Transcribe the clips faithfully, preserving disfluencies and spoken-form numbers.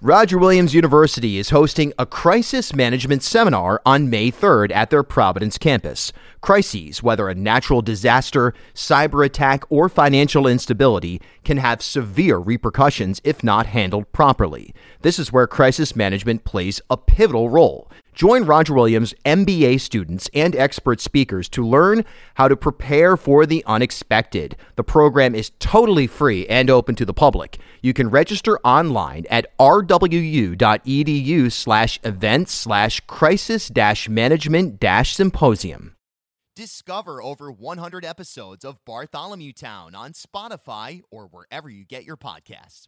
Roger Williams University is hosting a crisis management seminar on May third at their Providence campus. Crises, whether a natural disaster, cyber attack, or financial instability, can have severe repercussions if not handled properly. This is where crisis management plays a pivotal role. Join Roger Williams M B A students and expert speakers to learn how to prepare for the unexpected. The program is totally free and open to the public. You can register online at rwu.edu slash events slash crisis dash management dash symposium. Discover over one hundred episodes of Bartholomew Town on Spotify or wherever you get your podcasts.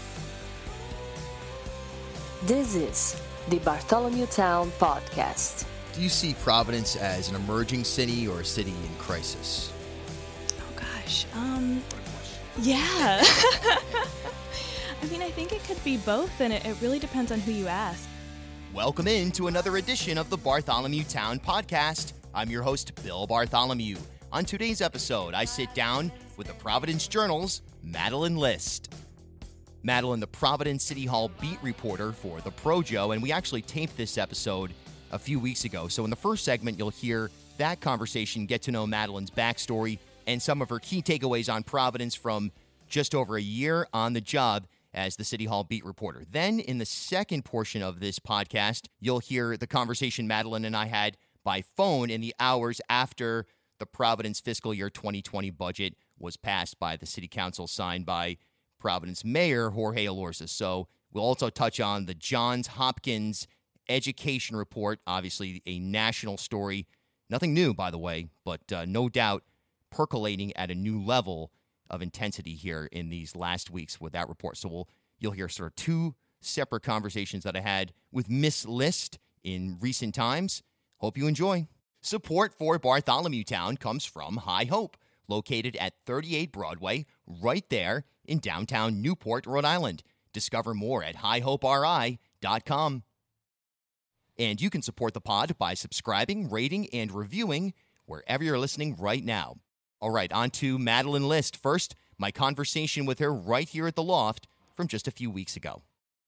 This is the Bartholomew Town Podcast. Do you see Providence as an emerging city or a city in crisis? Oh gosh, um, yeah. I mean, I think it could be both, and it, it really depends on who you ask. Welcome in to another edition of the Bartholomew Town Podcast. I'm your host, Bill Bartholomew. On today's episode, I sit down with the Providence Journal's Madeline List. Madeline, the Providence City Hall beat reporter for the Projo, and we actually taped this episode a few weeks ago. So in the first segment, you'll hear that conversation, get to know Madeline's backstory, and some of her key takeaways on Providence from just over a year on the job as the City Hall beat reporter. Then in the second portion of this podcast, you'll hear the conversation Madeline and I had by phone in the hours after the Providence fiscal year twenty twenty budget was passed by the City Council, signed by Providence Mayor Jorge Elorza. So we'll also touch on the Johns Hopkins education report, obviously a national story. Nothing new, by the way, but uh, no doubt percolating at a new level of intensity here in these last weeks with that report. So we'll you'll hear sort of two separate conversations that I had with Miss List in recent times. Hope you enjoy. Support for Bartholomew Town comes from High Hope, located at thirty-eight Broadway, right there in downtown Newport, Rhode Island. Discover more at high hope r i dot com. And you can support the pod by subscribing, rating, and reviewing wherever you're listening right now. All right, on to Madeline List. First, my conversation with her right here at the Loft from just a few weeks ago.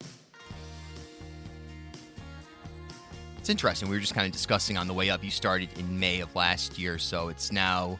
It's interesting. We were just kind of discussing on the way up. You started in May of last year, so it's now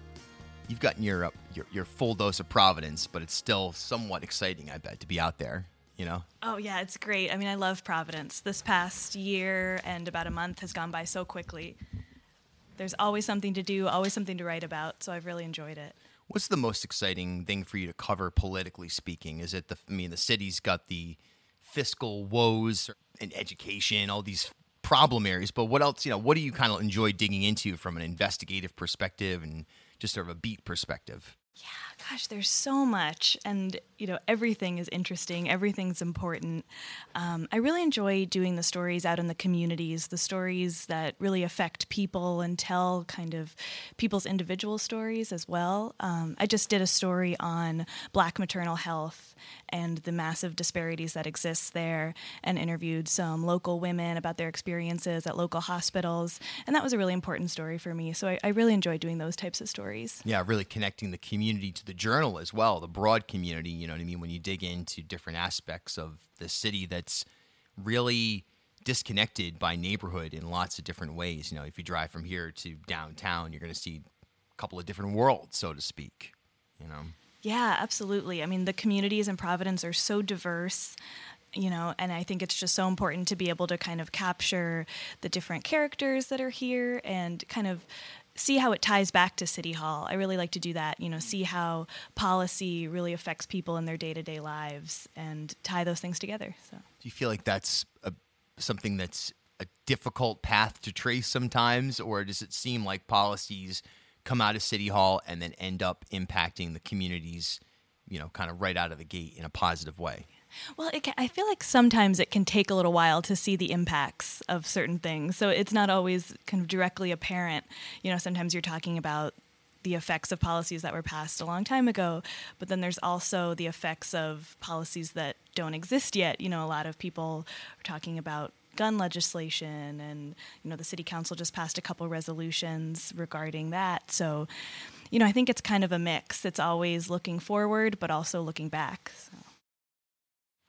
you've gotten your, uh, your your full dose of Providence, but it's still somewhat exciting, I bet, to be out there, you know? Oh, yeah, it's great. I mean, I love Providence. This past year and about a month has gone by so quickly. There's always something to do, always something to write about, so I've really enjoyed it. What's the most exciting thing for you to cover, politically speaking? Is it the, I mean, the city's got the fiscal woes and education, all these problem areas, but what else, you know, what do you kind of enjoy digging into from an investigative perspective and just sort of a beat perspective? Yeah, gosh, there's so much, and, you know, everything is interesting, everything's important. Um, I really enjoy doing the stories out in the communities, the stories that really affect people and tell kind of people's individual stories as well. Um, I just did a story on Black maternal health and the massive disparities that exist there, and interviewed some local women about their experiences at local hospitals, and that was a really important story for me, so I, I really enjoy doing those types of stories. Yeah, really connecting the community to the journal as well, the broad community, you know what I mean, when you dig into different aspects of the city that's really disconnected by neighborhood in lots of different ways. You know, if you drive from here to downtown, you're going to see a couple of different worlds, so to speak, you know? Yeah, absolutely. I mean, the communities in Providence are so diverse, you know, and I think it's just so important to be able to kind of capture the different characters that are here and kind of see how it ties back to City Hall. I really like to do that, you know, see how policy really affects people in their day-to-day lives and tie those things together. So, do you feel like that's a, something that's a difficult path to trace sometimes, or does it seem like policies come out of City Hall and then end up impacting the communities, you know, kind of right out of the gate in a positive way? Well, it can, I feel like sometimes it can take a little while to see the impacts of certain things. So it's not always kind of directly apparent. You know, sometimes you're talking about the effects of policies that were passed a long time ago, but then there's also the effects of policies that don't exist yet. You know, a lot of people are talking about gun legislation, and, you know, the city council just passed a couple resolutions regarding that. So, you know, I think it's kind of a mix. It's always looking forward, but also looking back. So.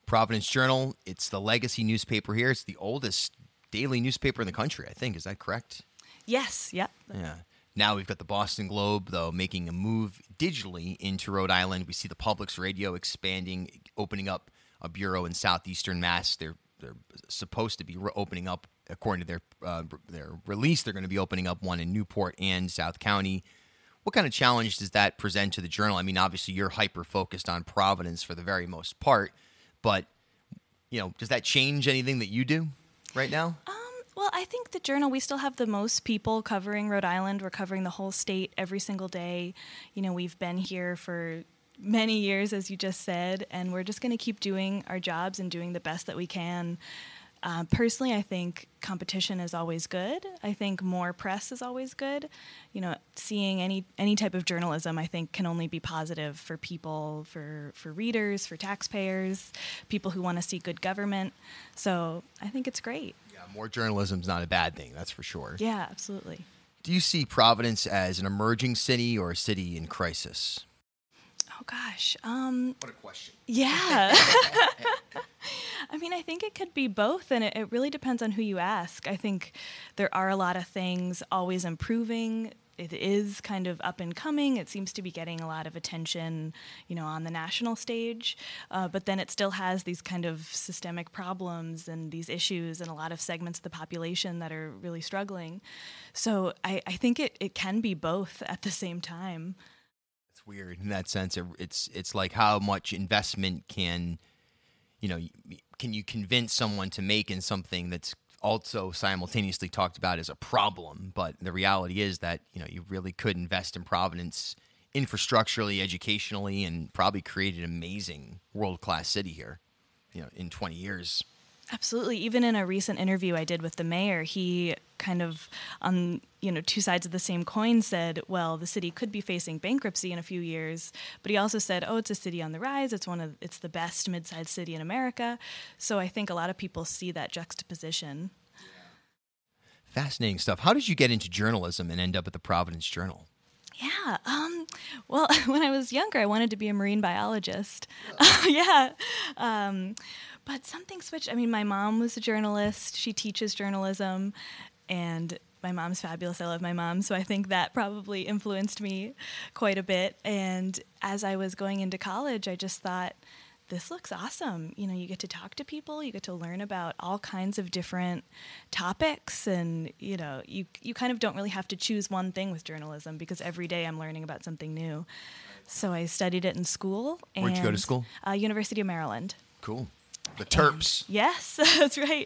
Providence Journal, it's the legacy newspaper here. It's the oldest daily newspaper in the country, I think. Is that correct? Yes, yep. Yeah. Now we've got the Boston Globe, though, making a move digitally into Rhode Island. We see the Public's Radio expanding, opening up a bureau in southeastern Mass. They're they're supposed to be re- opening up, according to their uh, their release, they're going to be opening up one in Newport and South County. What kind of challenge does that present to the Journal? I mean, obviously you're hyper-focused on Providence for the very most part, but, you know, does that change anything that you do right now? Um, well, I think the Journal, we still have the most people covering Rhode Island. We're covering the whole state every single day. You know, we've been here for many years, as you just said, and we're just going to keep doing our jobs and doing the best that we can. Uh, personally, I think competition is always good. I think more press is always good. You know, seeing any any type of journalism, I think, can only be positive for people, for, for readers, for taxpayers, people who want to see good government. So I think it's great. Yeah, more journalism is not a bad thing, that's for sure. Yeah, absolutely. Do you see Providence as an emerging city or a city in crisis? Oh, gosh. Um, What a question. Yeah. I mean, I think it could be both, and it, it really depends on who you ask. I think there are a lot of things always improving. It is kind of up and coming. It seems to be getting a lot of attention, you know, on the national stage. Uh, but then it still has these kind of systemic problems and these issues and a lot of segments of the population that are really struggling. So I, I think it, it can be both at the same time. It's weird in that sense. It- It's it's like how much investment can, you know, can you convince someone to make in something that's also simultaneously talked about as a problem? But the reality is that, you know, you really could invest in Providence infrastructurally, educationally, and probably create an amazing world-class city here, you know, in twenty years. Absolutely. Even in a recent interview I did with the mayor, he kind of, on you know, two sides of the same coin said, well, the city could be facing bankruptcy in a few years, but he also said, oh, it's a city on the rise. It's one of, it's the best mid-sized city in America. So I think a lot of people see that juxtaposition. Fascinating stuff. How did you get into journalism and end up at the Providence Journal? Yeah. Um, well, when I was younger, I wanted to be a marine biologist. yeah. Um, but something switched. I mean, my mom was a journalist. She teaches journalism, and my mom's fabulous. I love my mom, so I think that probably influenced me quite a bit. And as I was going into college, I just thought, this looks awesome. You know, you get to talk to people, you get to learn about all kinds of different topics, and, you know, you you kind of don't really have to choose one thing with journalism because every day I'm learning about something new. So I studied it in school. And, Where'd you go to school? Uh, University of Maryland. Cool. The Terps. And, yes, that's right.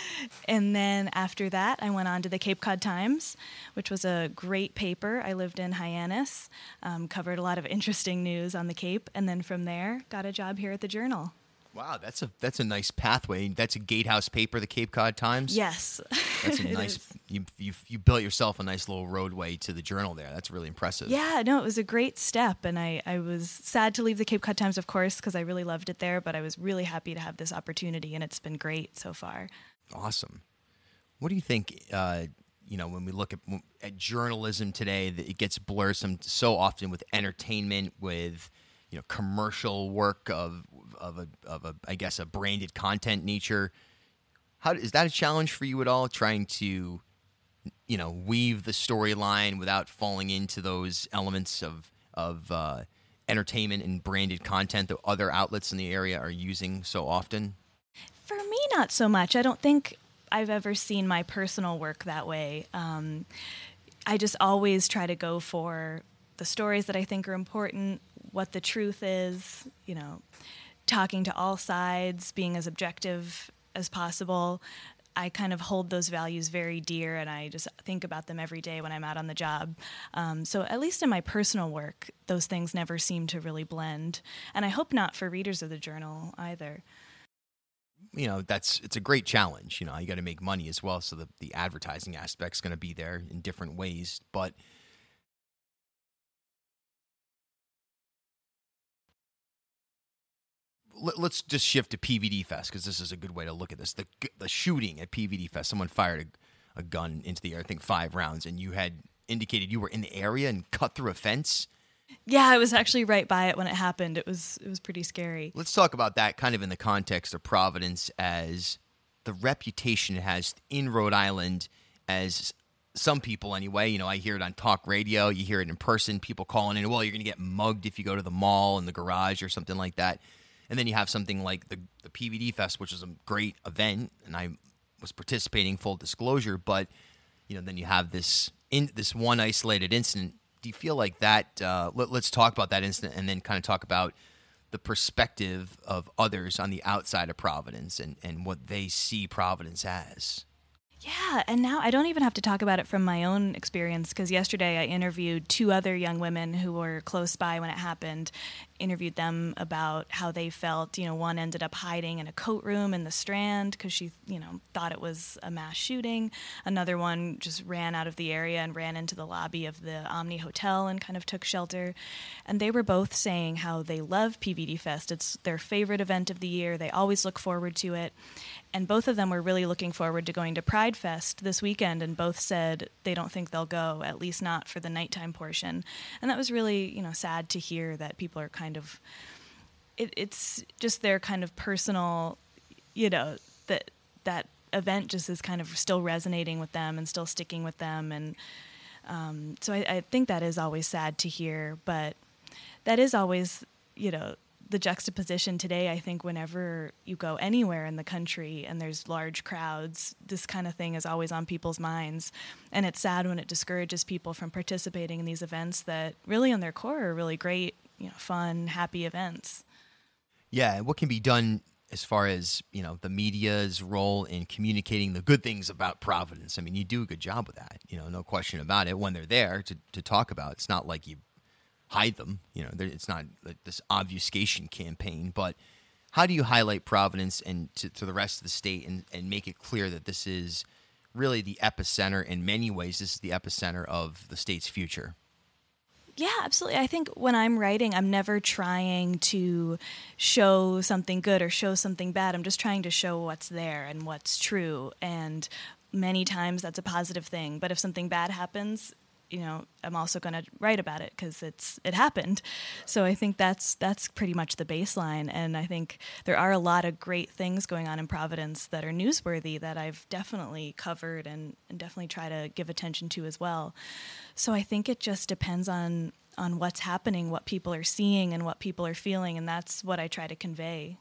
And then after that, I went on to the Cape Cod Times, which was a great paper. I lived in Hyannis, um, covered a lot of interesting news on the Cape, and then from there, got a job here at the Journal. Wow, that's a that's a nice pathway. That's a gatehouse paper, the Cape Cod Times. Yes. That's a It nice. is. You you you built yourself a nice little roadway to the Journal there. That's really impressive. Yeah, no, it was a great step, and I, I was sad to leave the Cape Cod Times, of course, because I really loved it there, but I was really happy to have this opportunity, and it's been great so far. Awesome. What do you think? Uh, you know, when we look at at journalism today, that it gets blurred some so often with entertainment, with you know commercial work of of a of a I guess a branded content nature. How is that a challenge for you at all? Trying to you know weave the storyline without falling into those elements of of uh, entertainment and branded content that other outlets in the area are using so often. For me, not so much. I don't think I've ever seen my personal work that way. Um, I just always try to go for the stories that I think are important, what the truth is, you know, talking to all sides, being as objective as possible. I kind of hold those values very dear, and I just think about them every day when I'm out on the job. Um, so at least in my personal work, those things never seem to really blend. And I hope not for readers of the Journal either. You know, that's it's a great challenge. You know, you got to make money as well, so the the advertising aspect's going to be there in different ways. But let, let's just shift to P V D Fest, because this is a good way to look at this. The the shooting at P V D Fest, someone fired a, a gun into the air, I think five rounds, and you had indicated you were in the area and cut through a fence. Yeah, I was actually right by it when it happened. It was it was pretty scary. Let's talk about that kind of in the context of Providence as the reputation it has in Rhode Island as some people anyway. You know, I hear it on talk radio. You hear it in person. People calling in, well, you're going to get mugged if you go to the mall in the garage or something like that. And then you have something like the, the P V D Fest, which is a great event, and I was participating, full disclosure. But, you know, then you have this in this one isolated incident. Do you feel like that, uh, let, let's talk about that incident and then kind of talk about the perspective of others on the outside of Providence and, and what they see Providence as? Yeah, and now I don't even have to talk about it from my own experience, because yesterday I interviewed two other young women who were close by when it happened, interviewed them about how they felt. You know, one ended up hiding in a coat room in the Strand because she, you know, thought it was a mass shooting. Another one just ran out of the area and ran into the lobby of the Omni Hotel and kind of took shelter. And they were both saying how they love P V D Fest. It's their favorite event of the year. They always look forward to it. And both of them were really looking forward to going to Pride Fest this weekend, and both said they don't think they'll go, at least not for the nighttime portion. And that was really, you know, sad to hear that people are kind of, it, it's just their kind of personal, you know, that that event just is kind of still resonating with them and still sticking with them. And um, so I, I think that is always sad to hear, but that is always, you know, the juxtaposition today. I think whenever you go anywhere in the country and there's large crowds, this kind of thing is always on people's minds. And it's sad when it discourages people from participating in these events that really on their core are really great, you know, fun, happy events. Yeah, what can be done as far as, you know, the media's role in communicating the good things about Providence? I mean, you do a good job with that, you know, no question about it when they're there to, to talk about. It's not like you hide them, you know, it's not like this obfuscation campaign, but how do you highlight Providence and to, to the rest of the state and, and make it clear that this is really the epicenter? In many ways, this is the epicenter of the state's future. Yeah, absolutely. I think when I'm writing, I'm never trying to show something good or show something bad. I'm just trying to show what's there and what's true. And many times that's a positive thing. But if something bad happens, you know, I'm also going to write about it because it's it happened. So I think that's that's pretty much the baseline. And I think there are a lot of great things going on in Providence that are newsworthy that I've definitely covered and, and definitely try to give attention to as well. So I think it just depends on on what's happening, what people are seeing, and what people are feeling, and that's what I try to convey.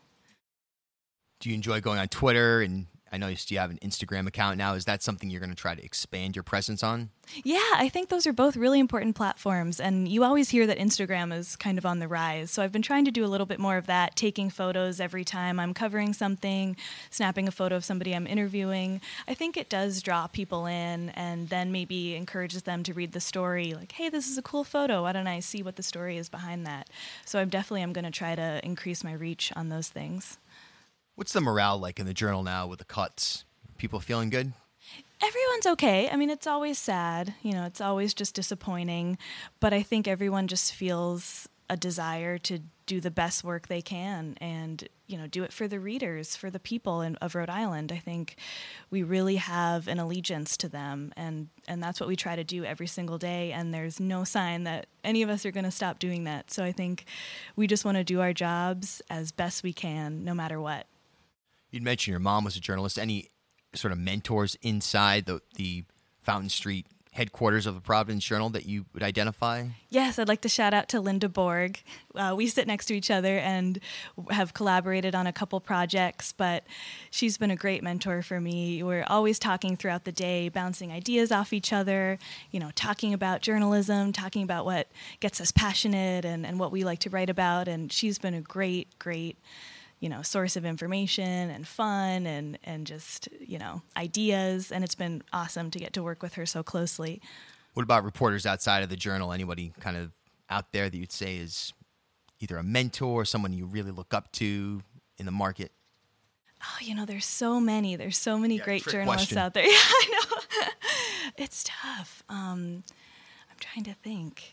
Do you enjoy going on Twitter? And I noticed you have an Instagram account now. Is that something you're going to try to expand your presence on? Yeah, I think those are both really important platforms. And you always hear that Instagram is kind of on the rise. So I've been trying to do a little bit more of that, taking photos every time I'm covering something, snapping a photo of somebody I'm interviewing. I think it does draw people in and then maybe encourages them to read the story. Like, hey, this is a cool photo. Why don't I see what the story is behind that? So I'm definitely I'm going to try to increase my reach on those things. What's the morale like in the Journal now with the cuts? People feeling good? Everyone's okay. I mean, it's always sad. You know, it's always just disappointing. But I think everyone just feels a desire to do the best work they can and, you know, do it for the readers, for the people in, of Rhode Island. I think we really have an allegiance to them. And, and that's what we try to do every single day. And there's no sign that any of us are going to stop doing that. So I think we just want to do our jobs as best we can, no matter what. You'd mentioned your mom was a journalist. Any sort of mentors inside the, the Fountain Street headquarters of the Providence Journal that you would identify? Yes, I'd like to shout out to Linda Borg. Uh, we sit next to each other and have collaborated on a couple projects, but she's been a great mentor for me. We're always talking throughout the day, bouncing ideas off each other, you know, talking about journalism, talking about what gets us passionate and, and what we like to write about. And she's been a great, great you know, source of information and fun and, and just, you know, ideas. And it's been awesome to get to work with her so closely. What about reporters outside of the Journal? Anybody kind of out there that you'd say is either a mentor or someone you really look up to in the market? Oh, you know, there's so many. There's so many yeah, great journalists question. out there. Yeah, I know. It's tough. Um, I'm trying to think.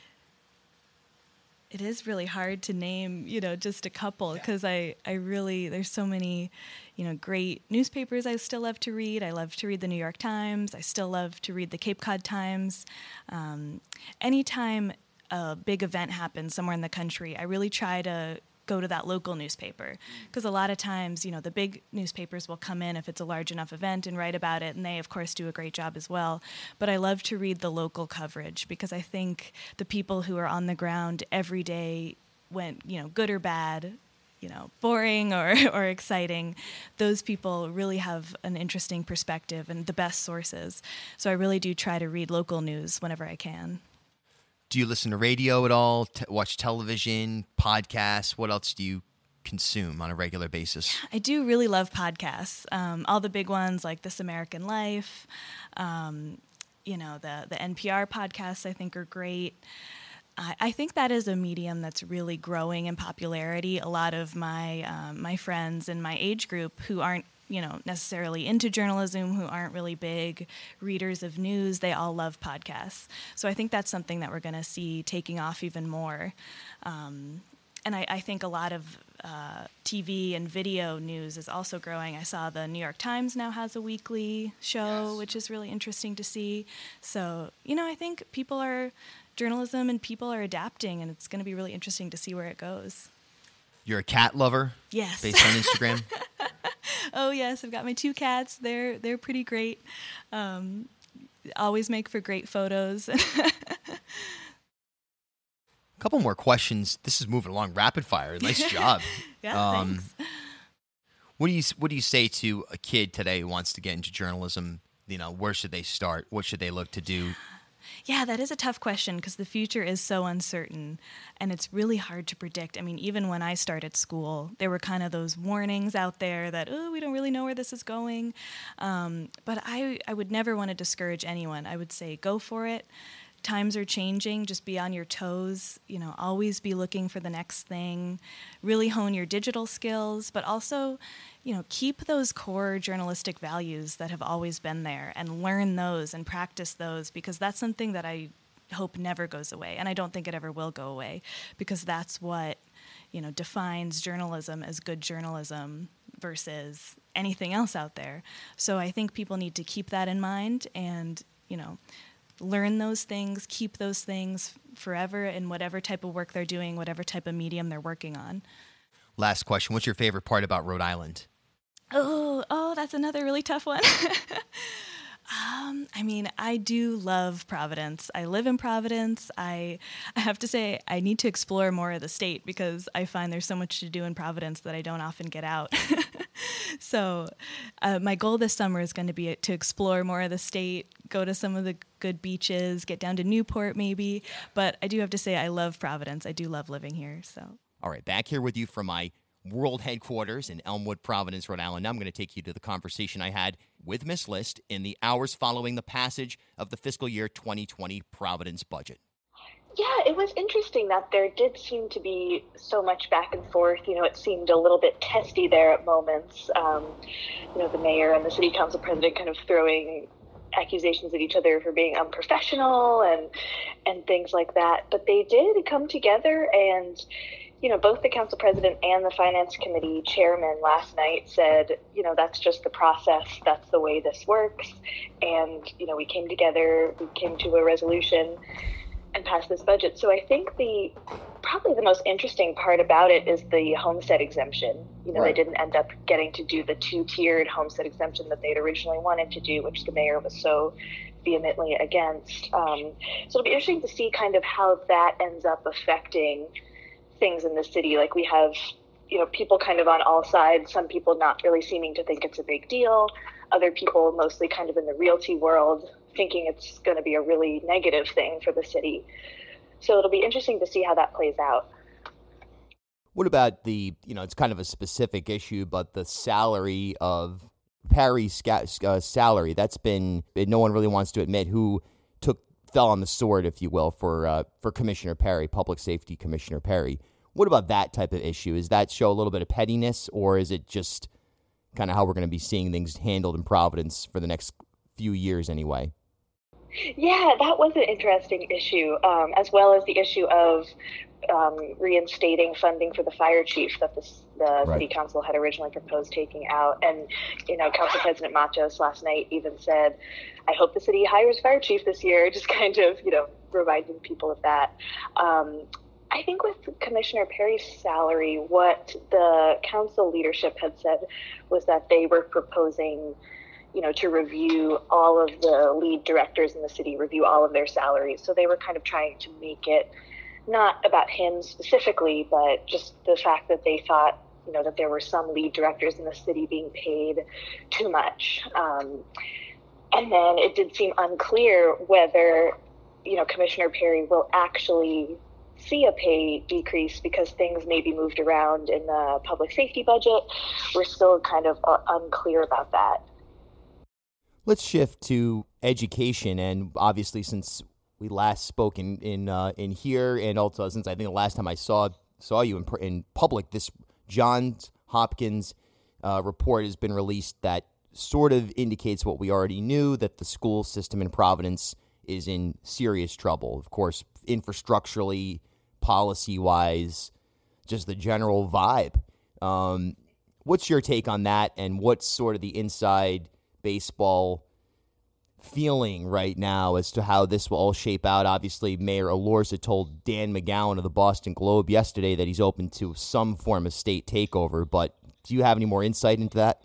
It is really hard to name, you know, just a couple because I, I really, there's so many, you know, great newspapers I still love to read. I love to read the New York Times. I still love to read the Cape Cod Times. Um, anytime a big event happens somewhere in the country, I really try to go to that local newspaper, because a lot of times, you know, the big newspapers will come in if it's a large enough event and write about it, and they of course do a great job as well. But I love to read the local coverage, because I think the people who are on the ground every day, when, you know, good or bad, you know, boring or, or exciting, those people really have an interesting perspective and the best sources. So I really do try to read local news whenever I can. Do you listen to radio at all? T- watch television, podcasts? What else do you consume on a regular basis? I do really love podcasts. Um, all the big ones like This American Life, um, you know, the the N P R podcasts I think are great. I, I think that is a medium that's really growing in popularity. A lot of my um, my friends in my age group who aren't, you know, necessarily into journalism, who aren't really big readers of news, they all love podcasts. So I think that's something that we're going to see taking off even more. Um, and I, I think a lot of uh, T V and video news is also growing. I saw the New York Times now has a weekly show, yes, which is really interesting to see. So, you know, I think people are, journalism and people are adapting, and it's going to be really interesting to see where it goes. You're a cat lover? Yes. Based on Instagram? Oh, yes. I've got my two cats. They're they're pretty great. Um, always make for great photos. A couple more questions. This is moving along rapid fire. Nice job. Yeah, um, thanks. What do you What do you say to a kid today who wants to get into journalism? You know, where should they start? What should they look to do? Yeah, that is a tough question, because the future is so uncertain, and it's really hard to predict. I mean, even when I started school, there were kind of those warnings out there that, oh, we don't really know where this is going. Um, but I, I would never want to discourage anyone. I would say go for it. Times are changing. Just be on your toes. You know, always be looking for the next thing. Really hone your digital skills, but also, you know, keep those core journalistic values that have always been there and learn those and practice those, because that's something that I hope never goes away. And I don't think it ever will go away, because that's what, you know, defines journalism as good journalism versus anything else out there. So I think people need to keep that in mind and, you know, learn those things, keep those things forever in whatever type of work they're doing, whatever type of medium they're working on. Last question. What's your favorite part about Rhode Island? Oh, oh, that's another really tough one. um, I mean, I do love Providence. I live in Providence. I, I have to say, I need to explore more of the state, because I find there's so much to do in Providence that I don't often get out. So uh, my goal this summer is going to be to explore more of the state, go to some of the good beaches, get down to Newport maybe. But I do have to say, I love Providence. I do love living here. So. All right, back here with you from my world headquarters in Elmwood, Providence, Rhode Island. Now I'm going to take you to the conversation I had with Miss List in the hours following the passage of the fiscal year twenty twenty Providence budget. Yeah, it was interesting that there did seem to be so much back and forth. You know, it seemed a little bit testy there at moments. Um, you know, the mayor and the city council president kind of throwing accusations at each other for being unprofessional and and things like that. But they did come together, and you know, both the council president and the finance committee chairman last night said, you know, that's just the process. That's the way this works. And, you know, we came together, we came to a resolution and passed this budget. So I think the probably the most interesting part about it is the homestead exemption. You know, right. They didn't end up getting to do the two-tiered homestead exemption that they'd originally wanted to do, which the mayor was so vehemently against. Um, so it'll be interesting to see kind of how that ends up affecting things in the city. Like we have, you know, people kind of on all sides, some people not really seeming to think it's a big deal, other people mostly kind of in the realty world thinking it's going to be a really negative thing for the city. So it'll be interesting to see how that plays out. What about the, you know, it's kind of a specific issue, but the salary of Perry's uh, salary, that's been, no one really wants to admit who took, fell on the sword, if you will, for uh, for Commissioner Perry, Public Safety Commissioner Perry. What about that type of issue? Does that show a little bit of pettiness, or is it just kind of how we're going to be seeing things handled in Providence for the next few years anyway? Yeah, that was an interesting issue, um, as well as the issue of um, reinstating funding for the fire chief that the, the Right. city council had originally proposed taking out. And, you know, Council President Matos last night even said, I hope the city hires fire chief this year, just kind of, you know, reminding people of that. Um, I think with Commissioner Perry's salary, what the council leadership had said was that they were proposing, you know, to review all of the lead directors in the city, review all of their salaries. So they were kind of trying to make it not about him specifically, but just the fact that they thought, you know, that there were some lead directors in the city being paid too much. Um, and then it did seem unclear whether, you know, Commissioner Perry will actually see a pay decrease because things may be moved around in the public safety budget. We're still kind of uh, unclear about that. Let's shift to education, and obviously since we last spoke in in, uh, in here, and also since I think the last time I saw saw you in, in public, this Johns Hopkins uh, report has been released that sort of indicates what we already knew, that the school system in Providence is in serious trouble. Of course, infrastructurally, policy-wise, just the general vibe. Um, what's your take on that, and what's sort of the inside baseball feeling right now as to how this will all shape out? Obviously, Mayor Elorza told Dan McGowan of the Boston Globe yesterday that he's open to some form of state takeover, but do you have any more insight into that?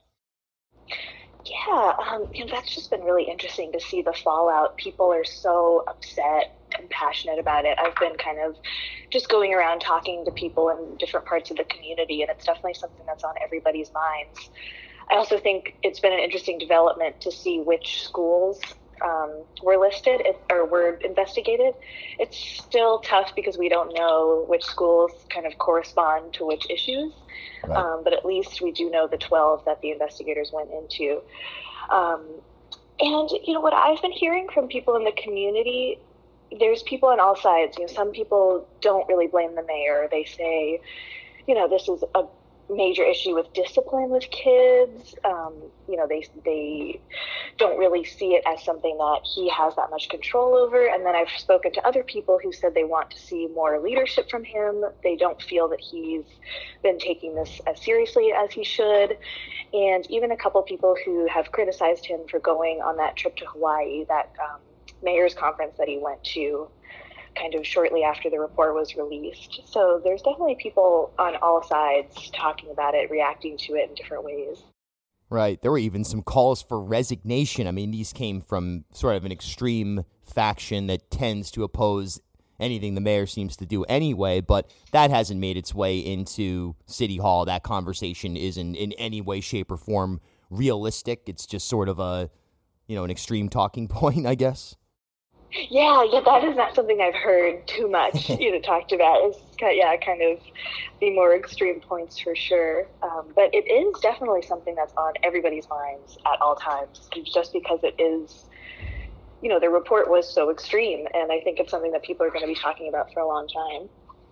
Yeah, um, you know, that's just been really interesting to see the fallout. People are so upset and passionate about it. I've been kind of just going around talking to people in different parts of the community, and it's definitely something that's on everybody's minds. I also think it's been an interesting development to see which schools um, were listed or were investigated. It's still tough because we don't know which schools kind of correspond to which issues. Right. Um, but at least we do know the twelve that the investigators went into. Um, and, you know, what I've been hearing from people in the community, there's people on all sides. You know, some people don't really blame the mayor. They say, you know, this is a major issue with discipline with kids. Um, you know, they they don't really see it as something that he has that much control over. And then I've spoken to other people who said they want to see more leadership from him. They don't feel that he's been taking this as seriously as he should. And even a couple people who have criticized him for going on that trip to Hawaii, that um, mayor's conference that he went to kind of shortly after the report was released. So there's definitely people on all sides talking about it, reacting to it in different ways. Right. There were even some calls for resignation. I mean, these came from sort of an extreme faction that tends to oppose anything the mayor seems to do anyway, but that hasn't made its way into City Hall. That conversation isn't in any way, shape, or form realistic. It's just sort of a, you know, an extreme talking point, I guess. Yeah, yeah, that is not something I've heard too much, you know, talked about. It's kind, yeah, kind of the more extreme points for sure. Um, but it is definitely something that's on everybody's minds at all times, just because it is, you know, the report was so extreme, and I think it's something that people are going to be talking about for a long time.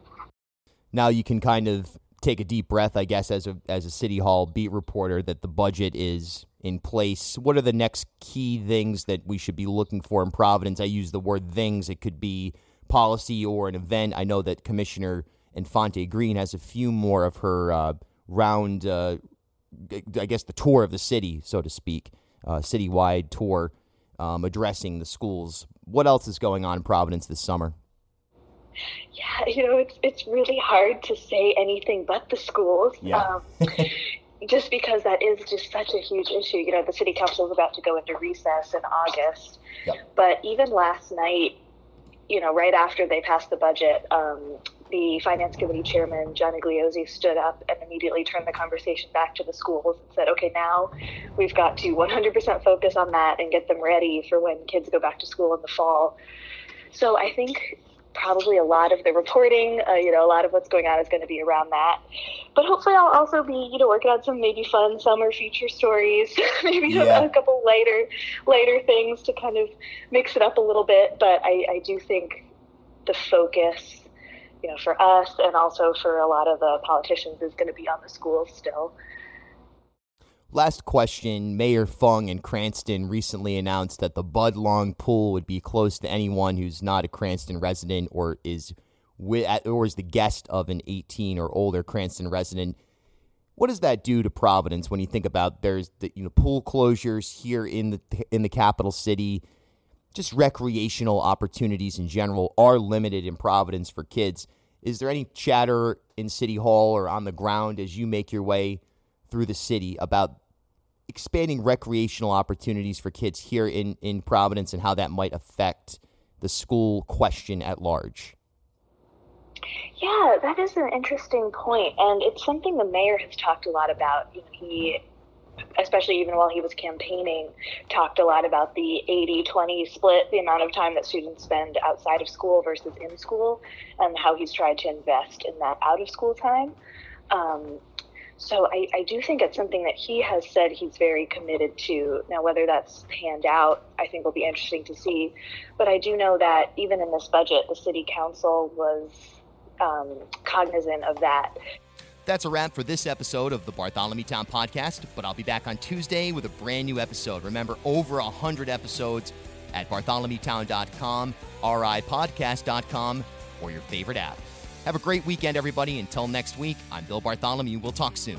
Now you can kind of take a deep breath, I guess, as a as a City Hall beat reporter, that the budget is in place. What are the next key things that we should be looking for in Providence? I use the word things. It could be policy or an event. I know that Commissioner Infante Green has a few more of her uh, round, uh, I guess, the tour of the city, so to speak, uh, citywide tour um, addressing the schools. What else is going on in Providence this summer? Yeah, you know, it's it's really hard to say anything but the schools. Yeah. Um, just because that is just such a huge issue. You know, the city council is about to go into recess in August. Yep. But even last night, you know, right after they passed the budget, um, the Finance Committee Chairman, John Igliozzi, stood up and immediately turned the conversation back to the schools and said, okay, now we've got to one hundred percent focus on that and get them ready for when kids go back to school in the fall. So I think probably a lot of the reporting, uh, you know, a lot of what's going on is going to be around that. But hopefully I'll also be, you know, working on some maybe fun summer feature stories, maybe yeah. a couple lighter, lighter things to kind of mix it up a little bit. But I, I do think the focus, you know, for us and also for a lot of the politicians is going to be on the schools still. last question. Mayor Fung in Cranston recently announced that the Bud Long pool would be closed to anyone who's not a Cranston resident or is with, or is the guest of an eighteen or older Cranston resident. What does that do to Providence when you think about there's the you know pool closures here in the in the capital city? Just recreational opportunities in general are limited in Providence for kids. Is there any chatter in City Hall or on the ground as you make your way through the city about expanding recreational opportunities for kids here in, in Providence and how that might affect the school question at large? Yeah, that is an interesting point, and it's something the mayor has talked a lot about. You know, he, especially even while he was campaigning, talked a lot about the eighty twenty split, the amount of time that students spend outside of school versus in school, and how he's tried to invest in that out-of-school time. Um, So I, I do think it's something that he has said he's very committed to. Now, whether that's panned out, I think will be interesting to see. But I do know that even in this budget, the city council was um, cognizant of that. That's a wrap for this episode of the Bartholomew Town Podcast, but I'll be back on Tuesday with a brand new episode. Remember, over one hundred episodes at bartholomew town dot com, r i podcast dot com, or your favorite app. Have a great weekend, everybody. Until next week, I'm Bill Bartholomew. We'll talk soon.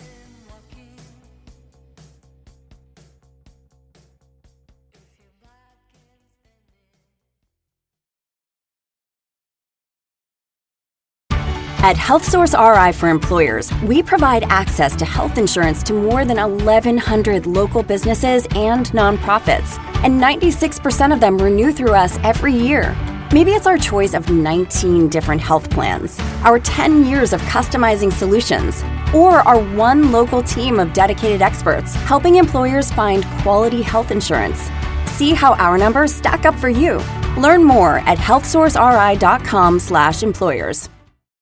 At HealthSource R I for Employers, we provide access to health insurance to more than eleven hundred local businesses and nonprofits, and ninety-six percent of them renew through us every year. Maybe it's our choice of nineteen different health plans, our ten years of customizing solutions, or our one local team of dedicated experts helping employers find quality health insurance. See how our numbers stack up for you. Learn more at health source r i dot com slash employers.